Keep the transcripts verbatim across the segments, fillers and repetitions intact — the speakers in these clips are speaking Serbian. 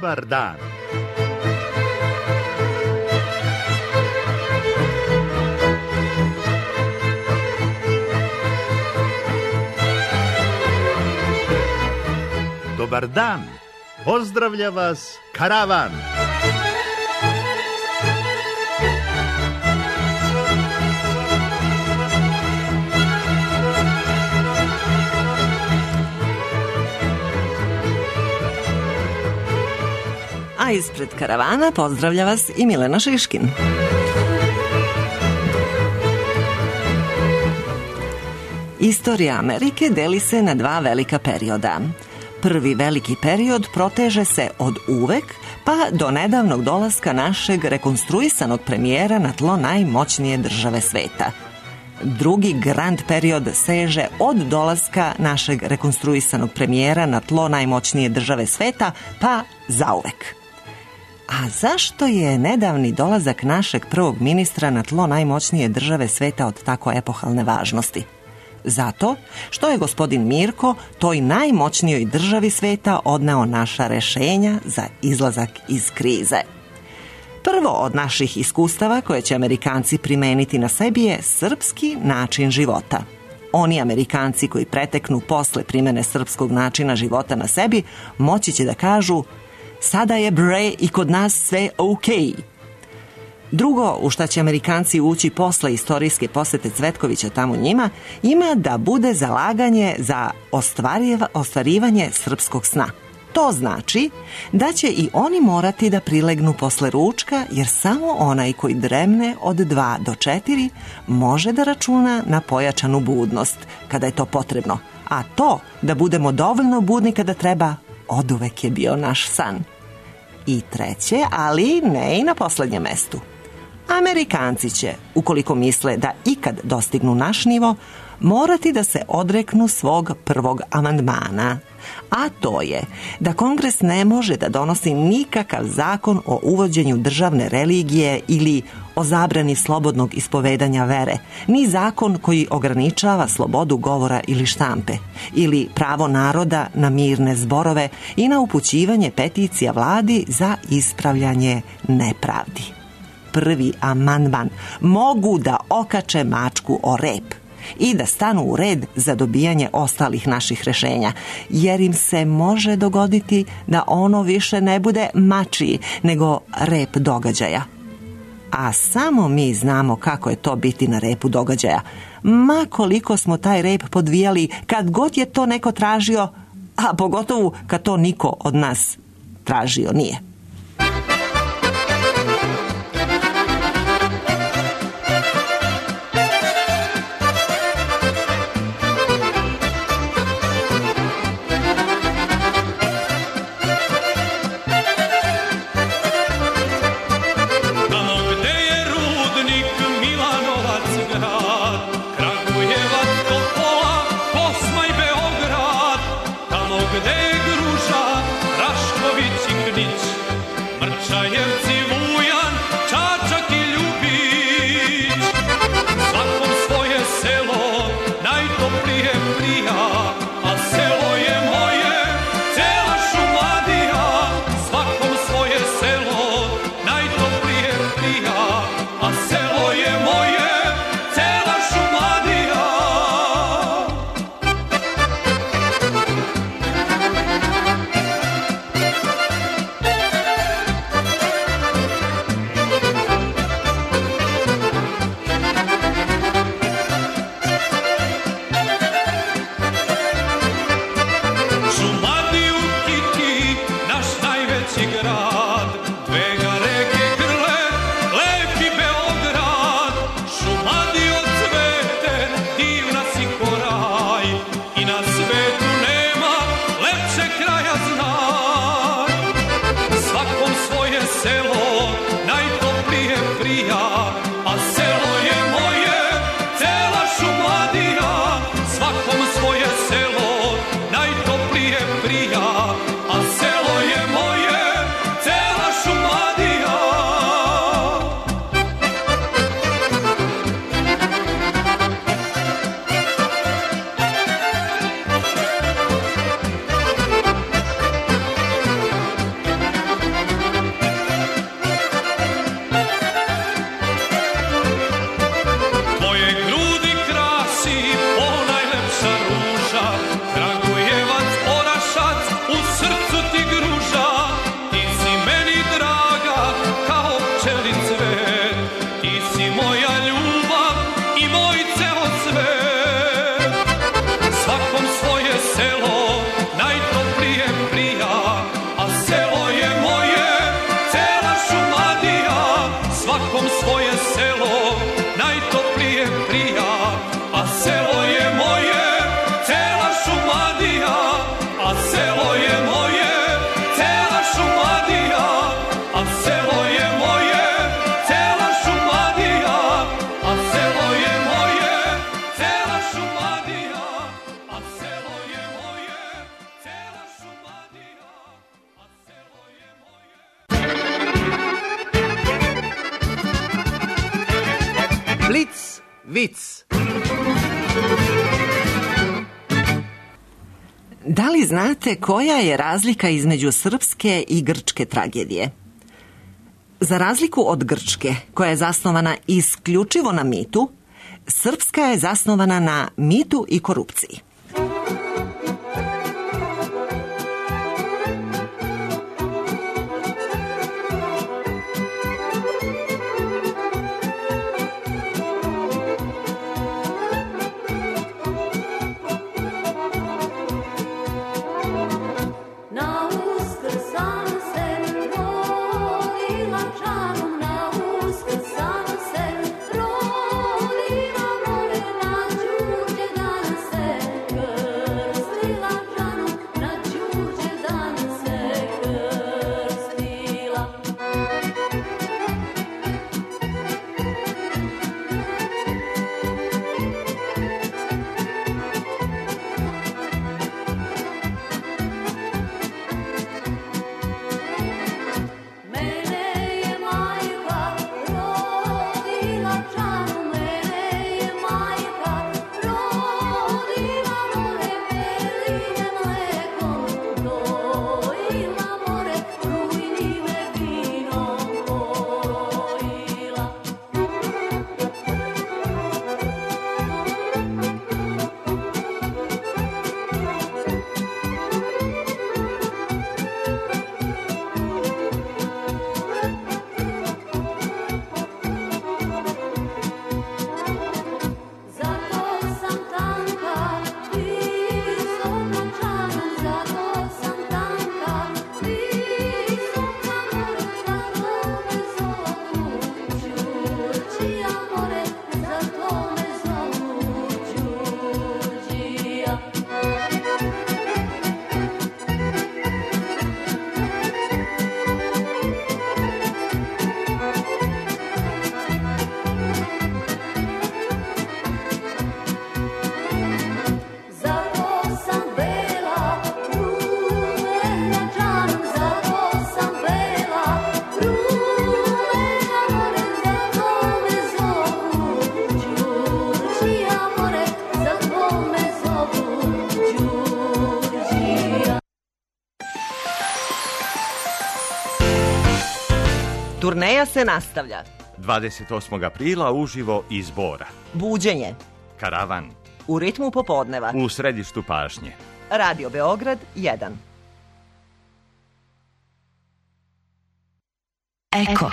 Dobar dan. Dobar dan. Pozdravlja vas karavan. A ispred karavana pozdravlja vas i Milena Šiškin. Istorija Amerike deli se na dva velika perioda. Prvi veliki period proteže se od uvek pa do nedavnog dolaska našeg rekonstruisanog premijera na tlo najmoćnije države sveta. Drugi grand period seže od dolaska našeg rekonstruisanog premijera na tlo najmoćnije države sveta pa zauvek. A zašto je nedavni dolazak našeg prvog ministra na tlo najmoćnije države sveta od tako epohalne važnosti? Zato što je gospodin Mirko toj najmoćnijoj državi sveta odneo naša rešenja za izlazak iz krize. Prvo od naših iskustava koje će Amerikanci primeniti na sebi je srpski način života. Oni Amerikanci koji preteknu posle primene srpskog načina života na sebi moći će da kažu: sada je bre i kod nas sve okej. Drugo, u šta će Amerikanci ući posle istorijske posete Cvetkovića tamo njima, ima da bude zalaganje za ostvarivanje srpskog sna. To znači da će i oni morati da prilegnu posle ručka, jer samo onaj koji dremne od dva do četiri može da računa na pojačanu budnost kada je to potrebno. A to da budemo dovoljno budni kada treba, oduvek je bio naš san. I treće, ali ne i na poslednjem mestu. Amerikanci će, ukoliko misle da ikad dostignu naš nivo, morati da se odreknu svog prvog amandmana. A to je da Kongres ne može da donosi nikakav zakon o uvođenju državne religije ili o zabrani slobodnog ispovedanja vere, ni zakon koji ograničava slobodu govora ili štampe, ili pravo naroda na mirne zborove i na upućivanje peticija vladi za ispravljanje nepravdi. Prvi amandman: mogu da okače mačku o rep i da stanu u red za dobijanje ostalih naših rešenja, jer im se može dogoditi da ono više ne bude mačiji, nego rep događaja. A samo mi znamo kako je to biti na repu događaja. Ma koliko smo taj rep podvijali kad god je to neko tražio, a pogotovo kad to niko od nas tražio nije. Da li znate koja je razlika između srpske i grčke tragedije? Za razliku od grčke, koja je zasnovana isključivo na mitu, srpska je zasnovana na mitu i korupciji. Turneja se nastavlja. dvadeset osmog aprila uživo iz Bora. Buđenje. Karavan. U ritmu popodneva. U središtu pašnje. Radio Beograd jedan. Eko.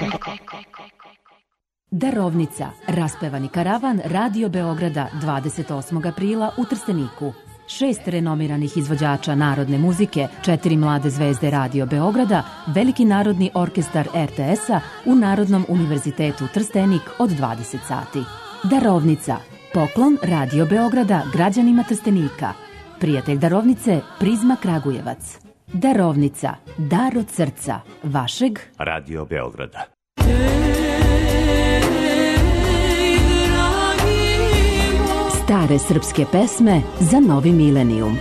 Darovnica. Raspevani karavan Radio Beograda dvadeset osmog aprila u Trsteniku. Šest renomiranih izvođača narodne muzike, četiri mlade zvezde Radio Beograda, Veliki narodni orkestar er te es-a u Narodnom univerzitetu Trstenik od dvadeset sati. Darovnica. Poklon Radio Beograda građanima Trstenika. Prijatelj darovnice Prizma Kragujevac. Darovnica. Dar od srca. Vašeg Radio Beograda. Stare srpske pesme za novi milenijum.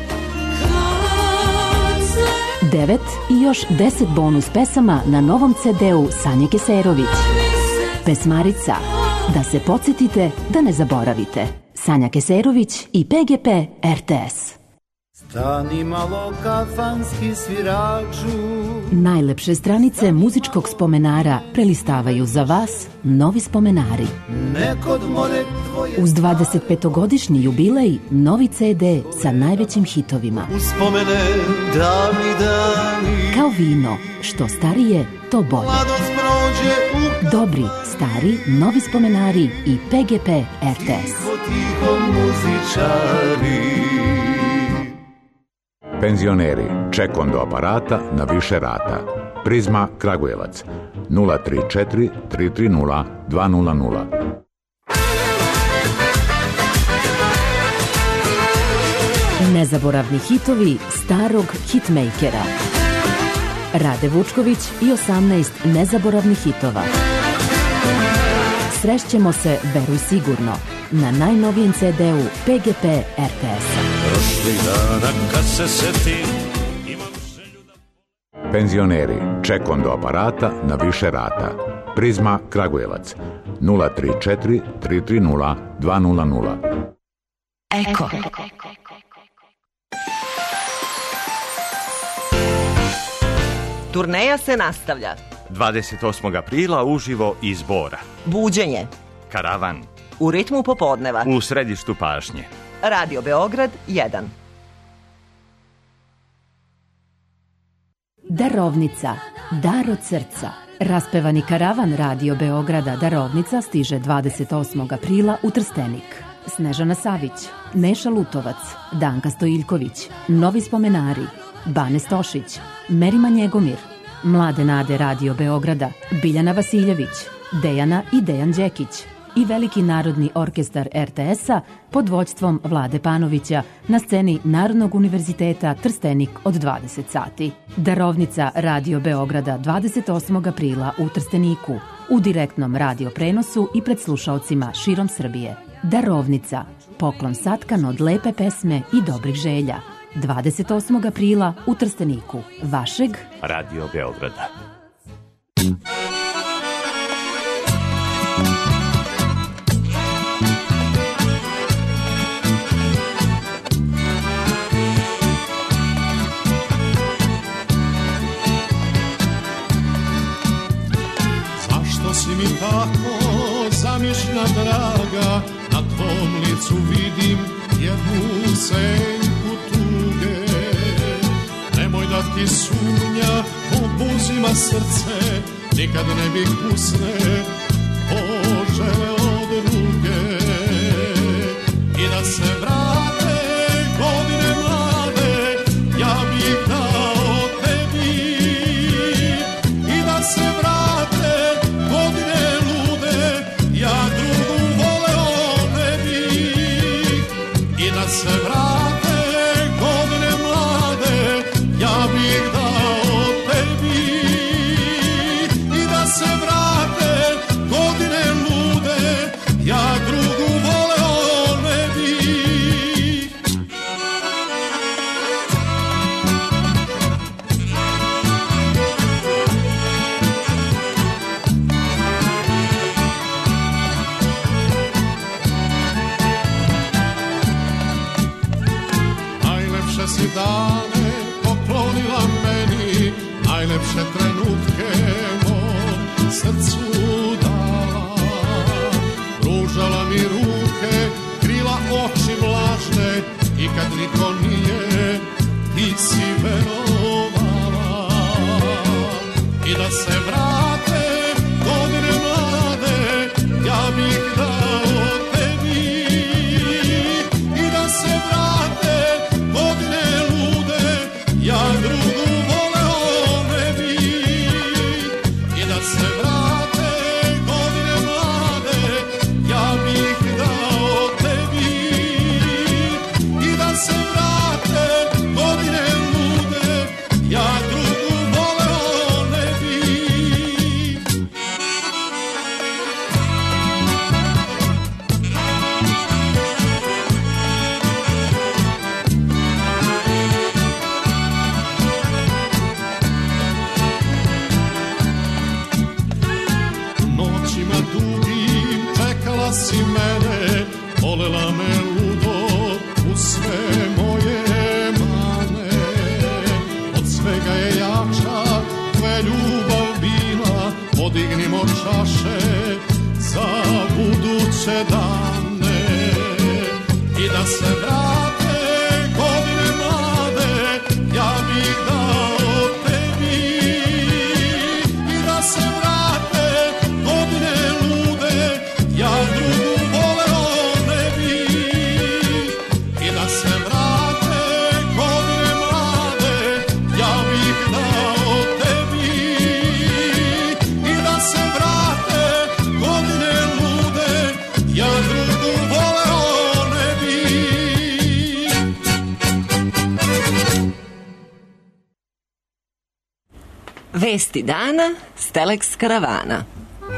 Devet i još deset bonus pesama na novom ce de-u Sanje Keserović. Pesmarica. Da se podsjetite, da ne zaboravite. Sanja Keserović i pe ge pe er te es. Stani malo kafanski sviraču. Najlepše stranice muzičkog spomenara prelistavaju za vas novi spomenari. Uz dvadesetpetogodišnji jubilej novi ce de sa najvećim hitovima. Uspomene davni dani. Kao vino, što starije, to bolje. Dobri, stari, novi spomenari i pe ge pe er te es. Penzioneri, ček do aparata na više rata. Prizma Kragujevac nula tri četiri tri tri nula dva nula nula. Nezaboravni hitovi starog hitmakera. Rade Vučković i osamnaest nezaboravnih hitova. Srešćemo se, veruj sigurno, na najnovijem ce de-u pe ge pe er te es-a. Penzioneri, ček do aparata na više rata. Prizma Kragujevac nula tri četiri tri tri nula dva nula nula. Eko. Turneja se nastavlja. dvadeset osmog aprila uživo iz Bora. Buđenje. Karavan. U ritmu popodneva. U središtu pažnje. Radio Beograd jedan. Darovnica. Dar od srca. Raspevani karavan Radio Beograda Darovnica stiže dvadeset osmog aprila u Trstenik. Snežana Savić, Neša Lutovac, Danka Stojiljković, Novi spomenari, Bane Stošić, Merima Njegomir, Mlade nade Radio Beograda, Biljana Vasiljević, Dejana i Dejan Đekić i Veliki narodni orkestar er te es-a pod vođstvom Vlade Panovića na sceni Narodnog univerziteta Trstenik od dvadeset sati. Darovnica Radio Beograda dvadeset osmog aprila u Trsteniku u direktnom radio prenosu i pred slušaocima širom Srbije. Darovnica, poklon satkan od lepe pesme i dobrih želja. dvadeset osmog aprila u Trsteniku, vašeg Radio Beograda. Zašto si mi tako zamišljena draga, na tvom licu vidim jednu senku tuge. Nemoj da ti sumnja obuzima srce, nikad ne bih usne poželeo druge. I da se vrate godine mlade, ja bih dao tebi. I da se vrate godine lude, ja drugu voleo ne bih. I da se vrate godine mlade, ja bih dao tebi. I da se vrate godine lude, ja drugu voleo ne bih. Najlepše si dane poklonila meni, najlepše trenutke mom srcu dala. Pružala mi ruke, krila oči vlažne, i kad niko nije, ti si verovala. I da se vrate godine mlade, ja bih dao tebi. I da se vrate godine lude, ja drugu voleo ne bih. I da se vrate godine mlade, ja bih dao tebi. I da se vrate godine lude, ja drugu voleo ne bih. Noćima dugim čekala si mene, volela me ludo u sve moje mane. Od svega je jača tvoja ljubav bila, podignimo čaše za buduće dane. I da se vrate godine mlade, ja bih dao tebi. I da se vrate godine lude, ja drugu voleo ne bih. I da se vrate godine mlade, ja bih dao tebi. I da se vrate godine lude, ja drugu voleo ne bih. Vesti dana s Telex karavana.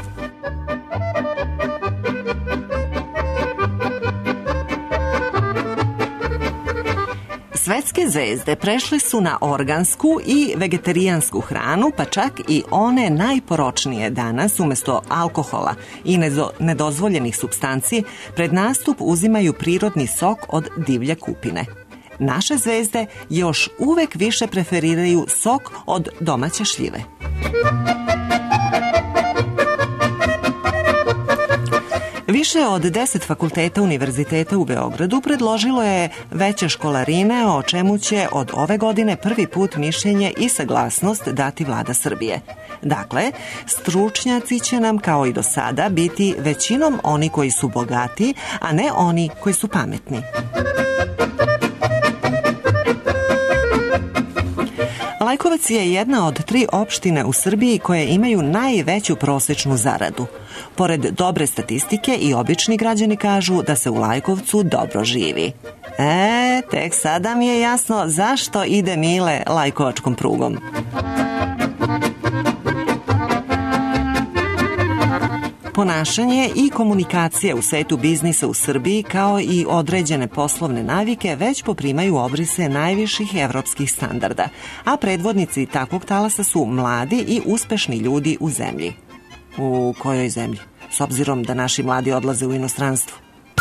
Svetske zvezde prešle su na organsku i vegetarijansku hranu, pa čak i one najporočnije danas umjesto alkohola i nedozvoljenih supstanci pred nastup uzimaju prirodni sok od divlje kupine. naše zvezde još uvek više preferiraju sok od domaće šljive. Više od deset fakulteta univerziteta u Beogradu predložilo je veće školarine, o čemu će od ove godine prvi put mišljenje i saglasnost dati vlada Srbije. Dakle, stručnjaci će nam kao i do sada biti većinom oni koji su bogati, a ne oni koji su pametni. Lajkovac je jedna od tri opštine u Srbiji koje imaju najveću prosečnu zaradu. Pored dobre statistike i obični građani kažu da se u Lajkovcu dobro živi. E, tek sada mi je jasno zašto ide Mile lajkovačkom prugom. Ponašanje i komunikacija u svetu biznisa u Srbiji, kao i određene poslovne navike, već poprimaju obrise najviših evropskih standarda, a predvodnici takvog talasa su mladi i uspešni ljudi u zemlji. U kojoj zemlji? S obzirom da naši mladi odlaze u inostranstvo.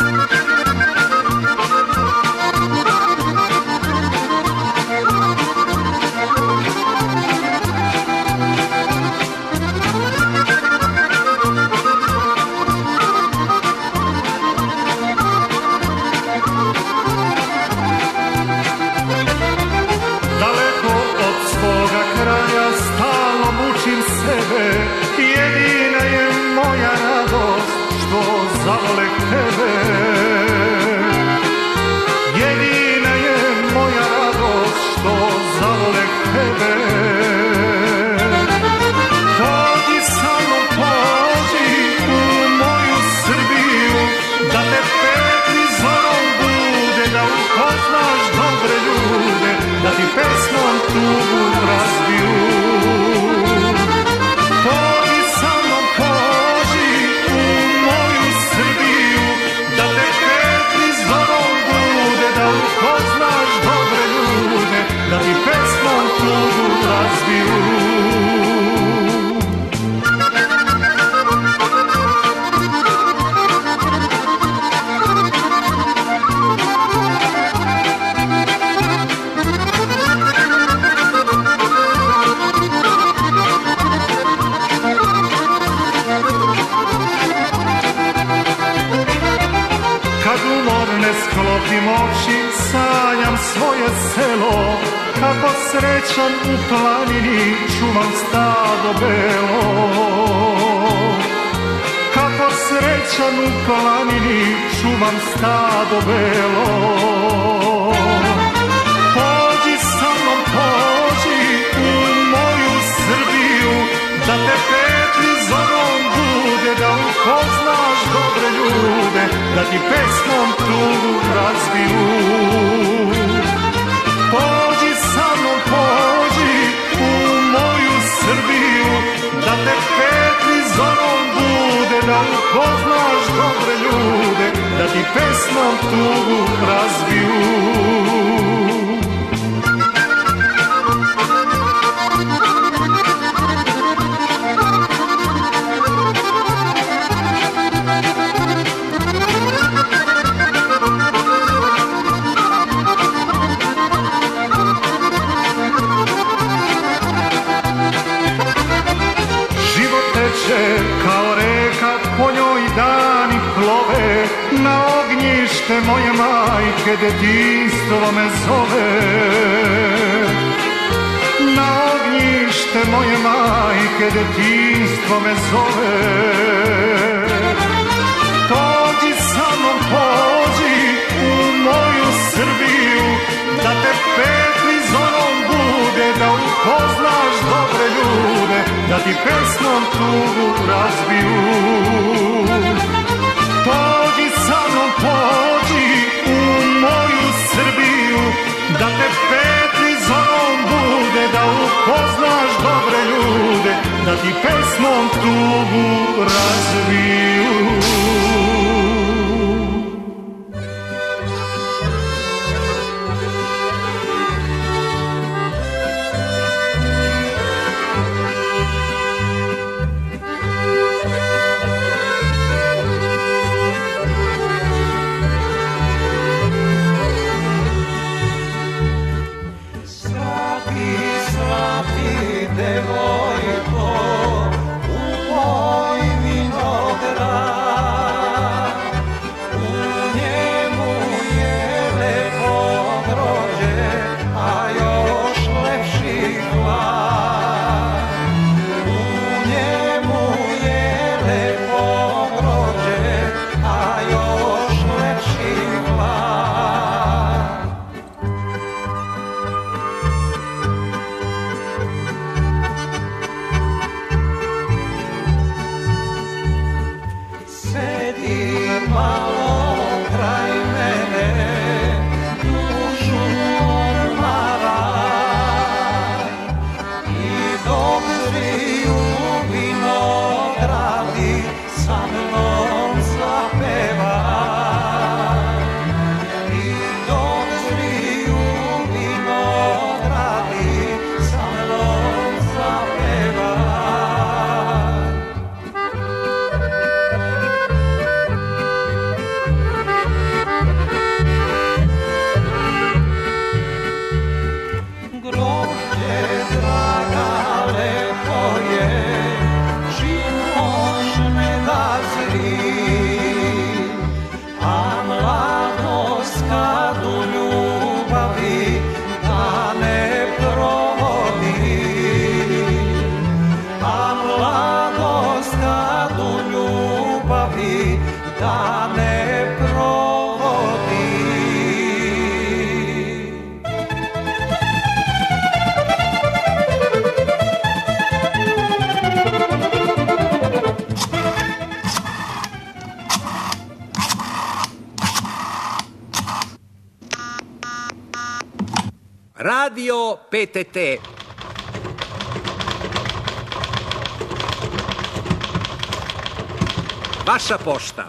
Kako srećan u planini čuvam stado belo. Kako srećan u planini čuvam stado belo. Pođi sa mnom, pođi u moju Srbiju, da te petli zorom bude, da upoznaš dobre ljude, da ti pesmom tugu razbiju. Pođi sa mnom, pođi u moju Srbiju, da te petli zorom bude, da upoznaš dobre ljude, da ti pesmom tugu razbiju. Kao reka, po njoj dani plove, na ognjište moje majke detinjstvo me zove. Na ognjište moje majke detinjstvo me zove. Pođi sa mnom, pođi u moju Srbiju, da te petli zorom bude, da upoznaš dobre ljude, da ti pesmom tugu razbiju. Pođi sa mnom, pođi u moju Srbiju, da te petli zorom bude, da upoznaš dobre ljude, da ti pesmom tugu razbiju. Radio P T T. Vaša pošta.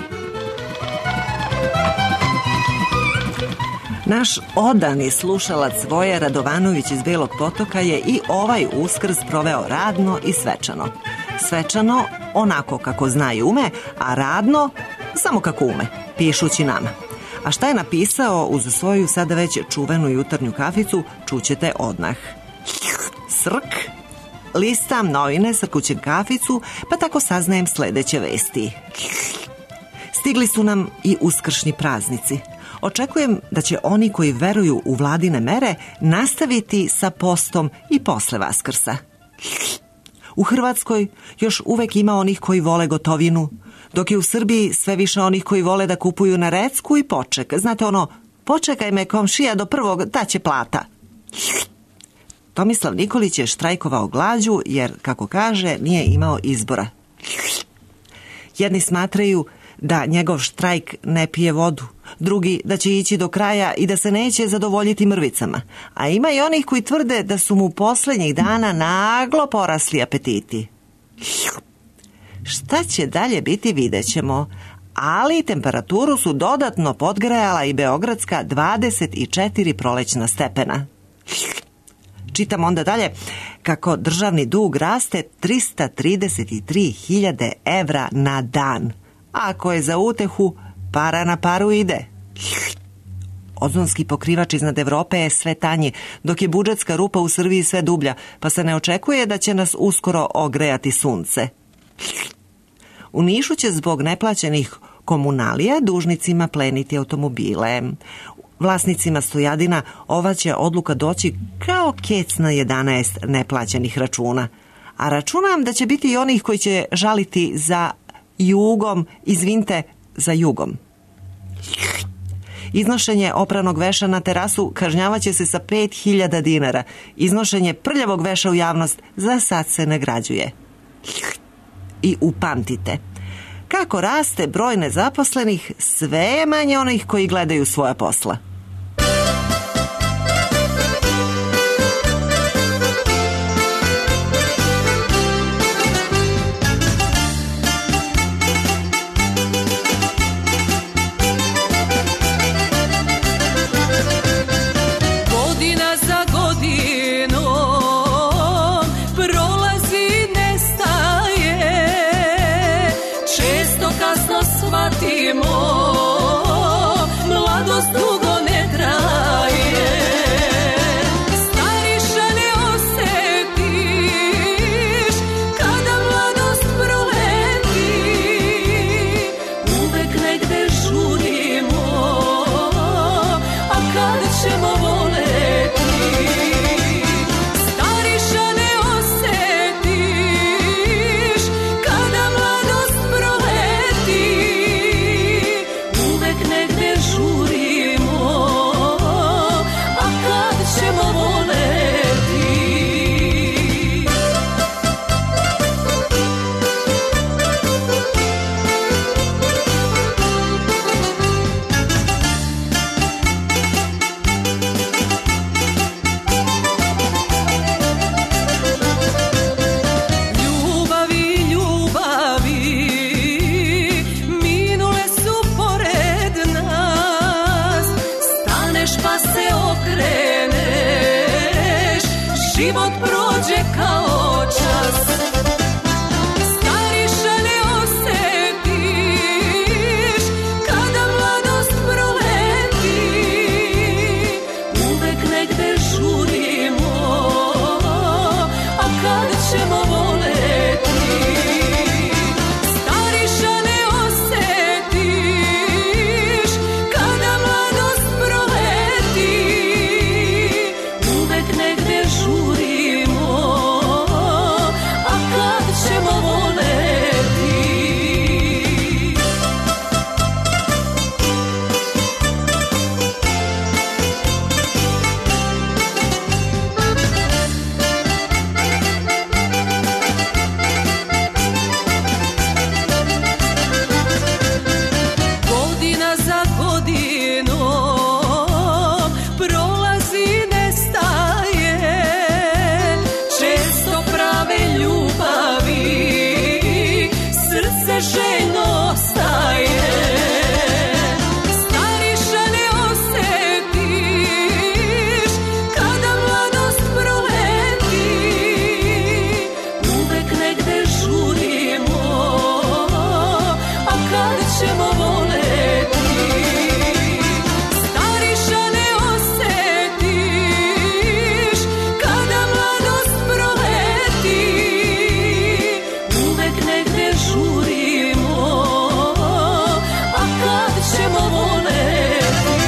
Naš odani slušalac Voja Radovanović iz Belog Potoka je i ovaj Uskrs proveo radno i svečano. Svečano onako kako zna i ume, a radno samo kako ume, pišući nama. A šta je napisao uz svoju sada već čuvenu jutarnju kaficu, čućete odmah. Srk, listam novine, srkućem kaficu, pa tako saznajem sledeće vesti. Stigli su nam i uskršnji praznici. Očekujem da će oni koji veruju u vladine mere nastaviti sa postom i posle Vaskrsa. U Hrvatskoj još uvek ima onih koji vole gotovinu, dok je u Srbiji sve više onih koji vole da kupuju na recku i poček. Znate ono, počekaj me komšija do prvog, ta će plata. Tomislav Nikolić je štrajkovao glađu jer, kako kaže, nije imao izbora. Jedni smatraju da njegov štrajk ne pije vodu, drugi da će ići do kraja i da se neće zadovoljiti mrvicama, a ima i onih koji tvrde da su mu poslednjih dana naglo porasli apetiti. Šta će dalje biti vidjet ćemo, ali temperaturu su dodatno podgrejala i beogradska dvadeset četiri prolećna stepena. Čitam onda dalje kako državni dug raste trista trideset tri hiljade evra na dan. Ako je za utehu, para na paru ide. Ozonski pokrivač iznad Evrope je sve tanji, dok je budžetska rupa u Srbiji sve dublja, pa se ne očekuje da će nas uskoro ogrejati sunce. U Nišu će zbog neplaćenih komunalija dužnicima pleniti automobile. Vlasnicima stojadina ova će odluka doći kao kec na jedanaest neplaćenih računa. A računam da će biti i onih koji će žaliti za jugom, izvinite, za jugom. Iznošenje opranog veša na terasu kažnjavaće se sa pet hiljada dinara. Iznošenje prljavog veša u javnost za sad se nagrađuje. I upamtite, kako raste broj nezaposlenih, sve je manje onih koji gledaju svoja posla. Mladost dugo ne život prođe kao čas. Stariša ne osetiš kada mladost proleti, uvek negde žurimo, a kad ćemo voleti. Stariša ne osetiš kada mladost proleti, uvek negde žurimo, a kad ćemo voleti. Godina za godinom prolazi, nestaje, često prave ljubavi srce željno staje. Stariša ne osetiš kada mladost proleti, uvek negde žurimo, a kad ćemo voleti. Stariša ne osetiš kada mladost proleti, uvek negde žurimo, a kad ćemo voleti.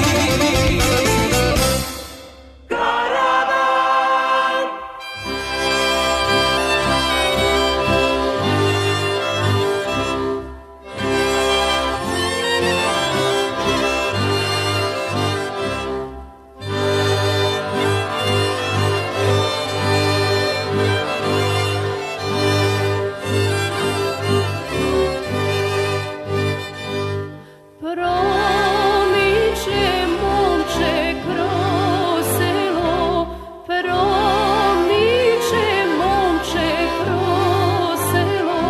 Promiče momče kroz selo, promiče momče kroz selo,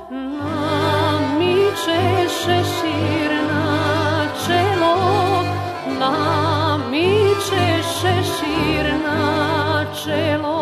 namiče šešir na čelo, namiče šešir na čelo.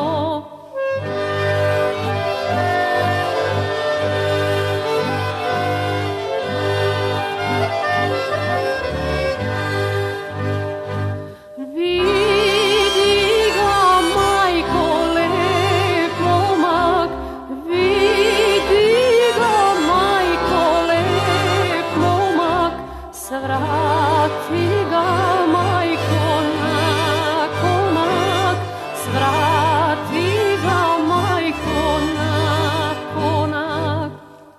Vidi ga majko lep momak, vidi ga majko lep momak, svrati ga majko na konak, svrati ga majko na konak.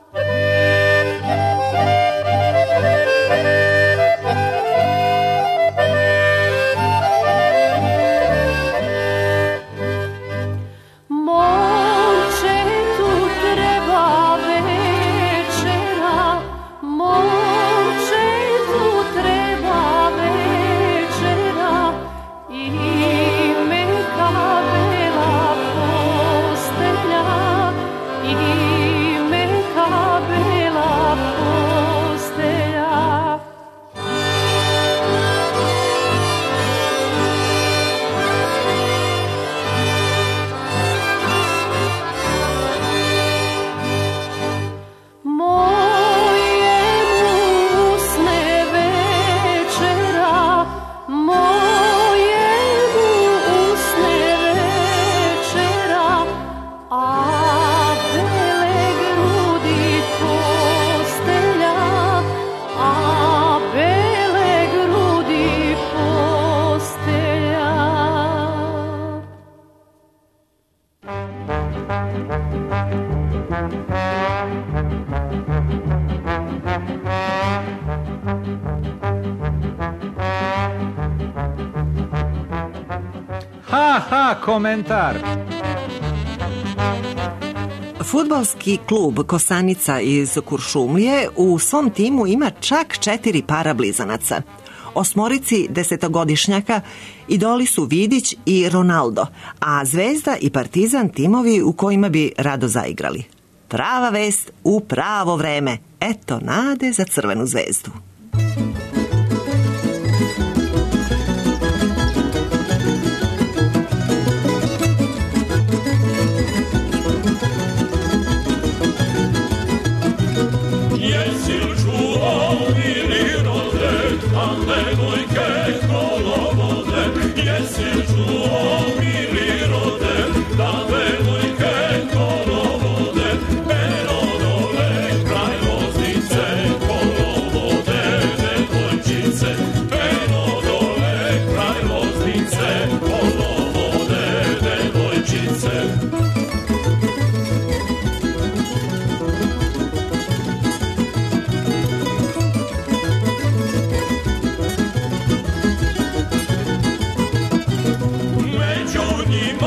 Momče tu treba večera, momče tu treba večera, i meka bela postelja, i meka bela postelja. Mojemu usne večera, mojemu usne večera, a bele grudi postelja, a bele grudi postelja. Ha, ha, komentar. Fudbalski klub Kosanica iz Kuršumlije u svom timu ima čak četiri para blizanaca. Osmorici desetogodišnjaka idoli su Vidić i Ronaldo, a Zvezda i Partizan timovi u kojima bi rado zaigrali. Prava vest u pravo vreme. Eto nade za Crvenu zvezdu.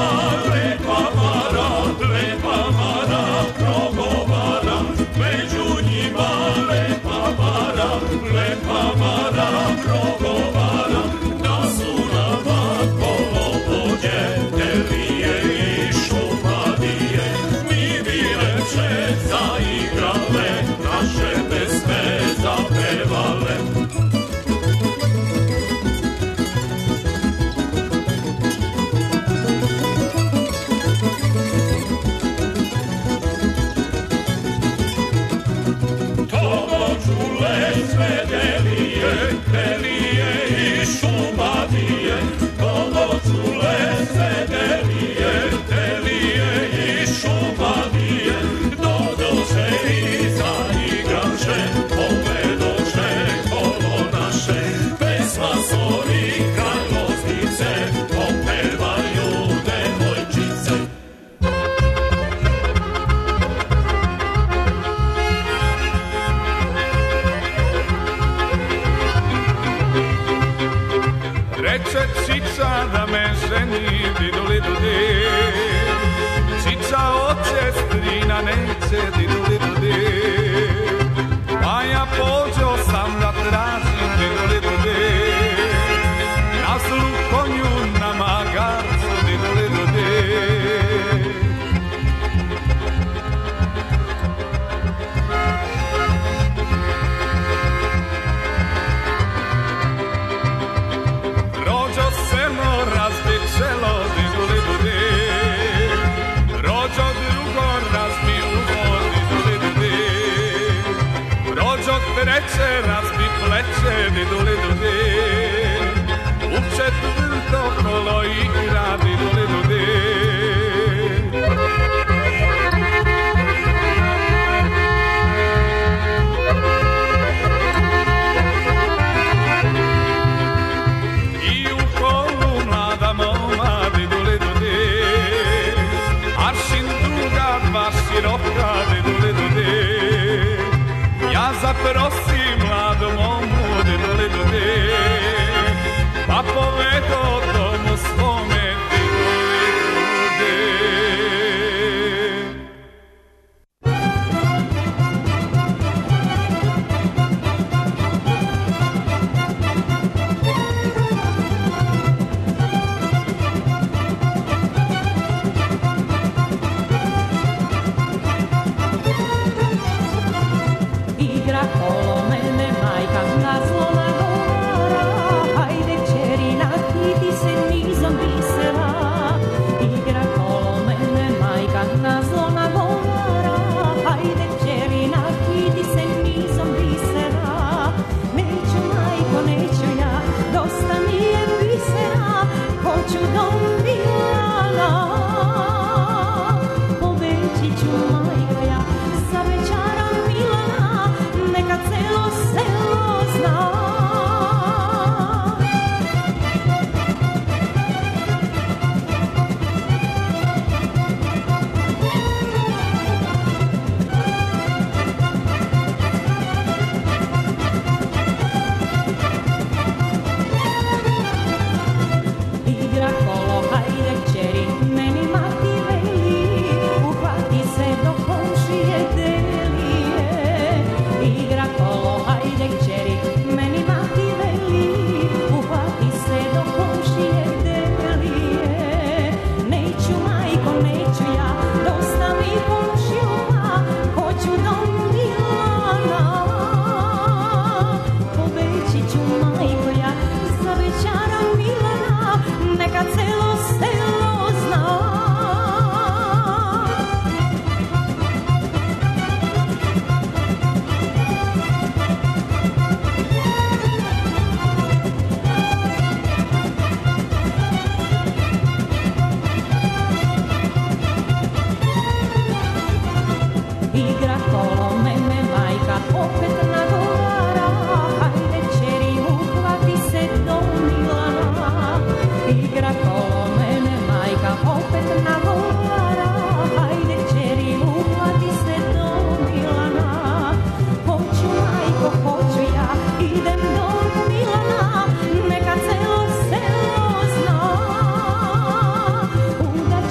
Neka celo selo zna,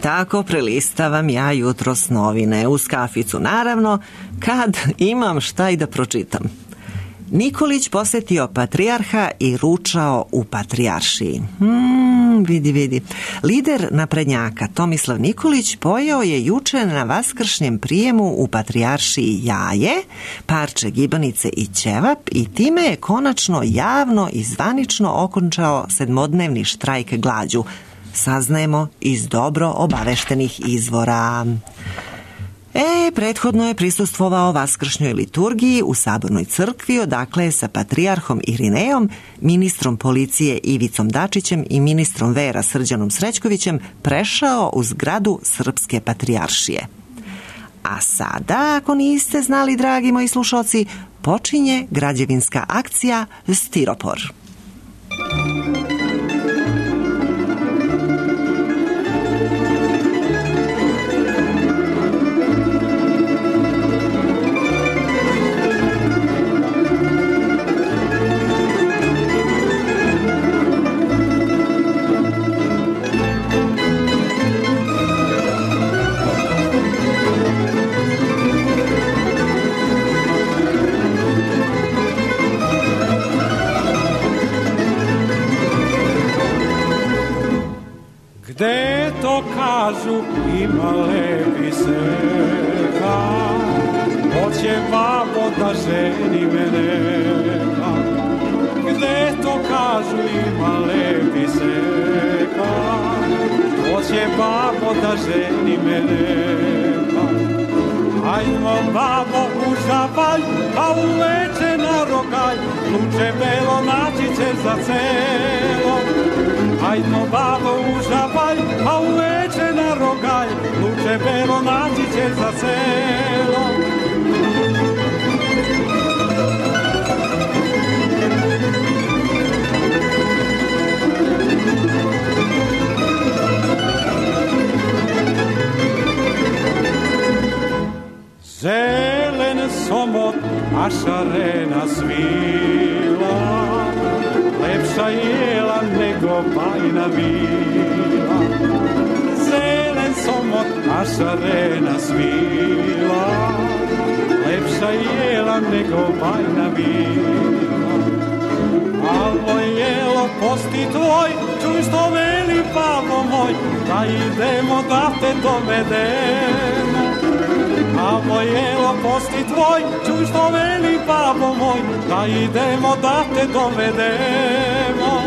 tako prelistavam ja jutros novine, uz kaficu naravno, kad imam šta i da pročitam. Nikolić posetio patrijarha i ručao u patrijaršiji. Hmm, vidi, vidi. Lider naprednjaka Tomislav Nikolić pojeo je juče na vaskršnjem prijemu u patrijaršiji jaje, parče gibanice i ćevap i time je konačno javno i zvanično okončao sedmodnevni štrajk glađu. Saznajemo iz dobro obaveštenih izvora. E, prethodno je prisustvovao vaskršnjoj liturgiji u Sabornoj crkvi, odakle je sa patrijarhom Irinejom, ministrom policije Ivicom Dačićem i ministrom vera Srđanom Srećkovićem prešao u zgradu Srpske patrijaršije. A sada, ako niste znali, dragi moji slušalci, počinje građevinska akcija Stiropor. Gde to kažu imale bi seka, hoće babo da ženi meneka. Gde to kažu imale bi seka, hoće babo da ženi meneka. Ajmo babo u žabalj, a uveče na rogaj, luče belo naći će za celo. Ajmo babo u žabalj, a uveče na rogaj, luče belo naći će za celo. Zelen somot, a šarena svila, lepša jela nego bajna vila. Zelen somot, a šarena svila, lepša jela nego bajna vila. Alo jelo posti tvoj, čuj što veli babo moj, da idemo da te dovedemo. Alo jelo posti tvoj, čuj što veli babo moj, da idemo da te dovedemo.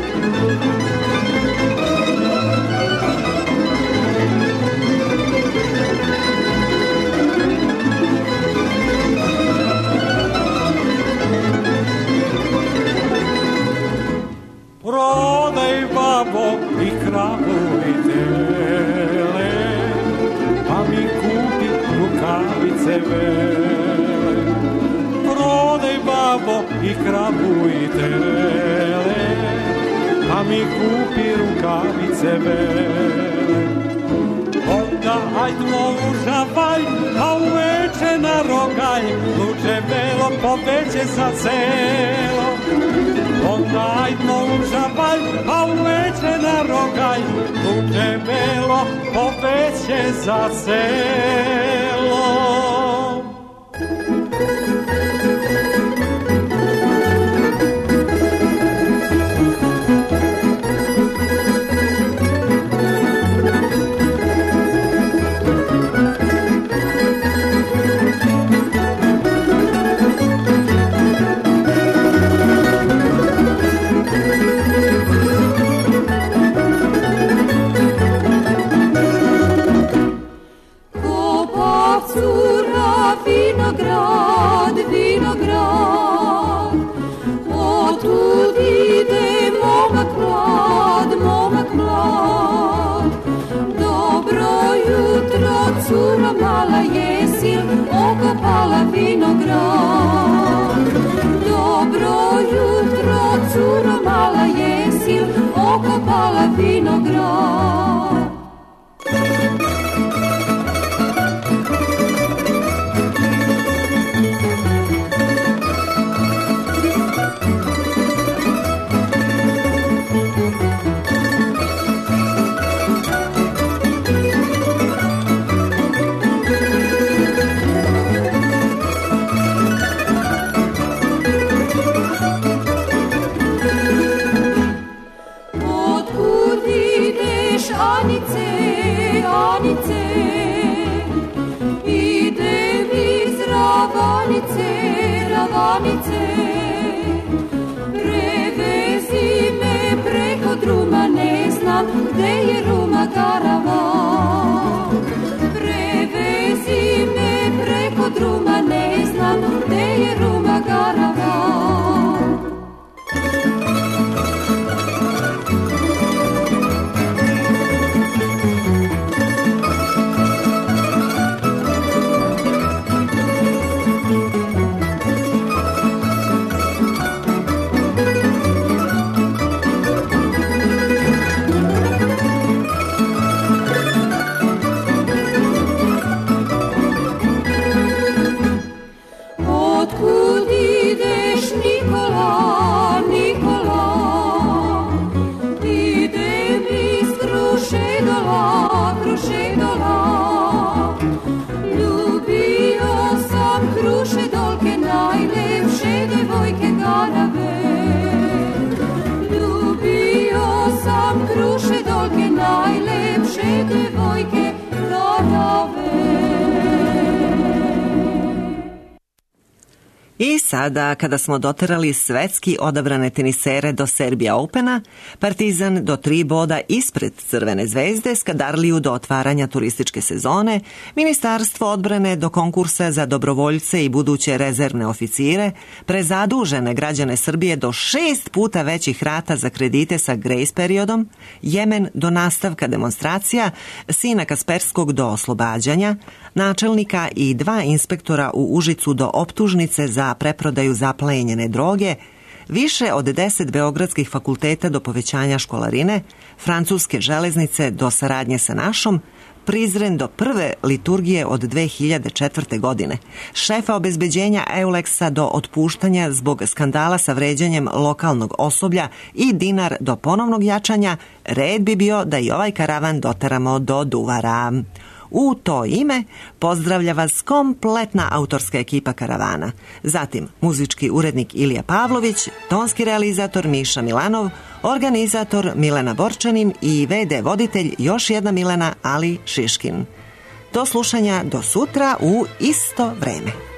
Prodaj babo i kravu i tele, pa mi kupi rukavice vele. Prodaj babo i kravu i tele, pa mi kupi rukavice vele. Onda ajdmo u žabalj, a uveče na rogaj, luče belo poveće za celo. Onda ajdmo u žabalj, a uveče na rogaj, luče belo poveće za celo. Vinograd, vinograd, otud ide momak mlad, momak mlad. Dobro jutro, cura mala, jesi okopala vinograd? Dobro jutro, cura mala, jesi okopala vinograd? granice. Prevezi me preko druma, ne znam gde je Ruma karavan. Prevezi me preko druma, ne znam gde je Ruma karavan. I sada, kada smo doterali svetski odabrane tenisere do Serbia Opena, Partizan do tri boda ispred Crvene zvezde, Skadarliju do otvaranja turističke sezone, Ministarstvo odbrane do konkursa za dobrovoljce i buduće rezervne oficire, prezadužene građane Srbije do šest puta većih rata za kredite sa grace periodom, Jemen do nastavka demonstracija, sina Kasperskog do oslobađanja, načelnika i dva inspektora u Užicu do optužnice za preprodaju zaplenjene droge, više od deset beogradskih fakulteta do povećanja školarine, francuske železnice do saradnje sa našom, Prizren do prve liturgije od dve hiljade četvrte. godine, šefa obezbeđenja Euleksa do otpuštanja zbog skandala sa vređanjem lokalnog osoblja i dinar do ponovnog jačanja, red bi bio da i ovaj karavan doteramo do Duvara. U to ime pozdravlja vas kompletna autorska ekipa karavana. Zatim muzički urednik Ilija Pavlović, tonski realizator Miša Milanov, organizator Milena Borčanin i ve de voditelj još jedna Milena Ali Šiškin. Do slušanja do sutra u isto vreme.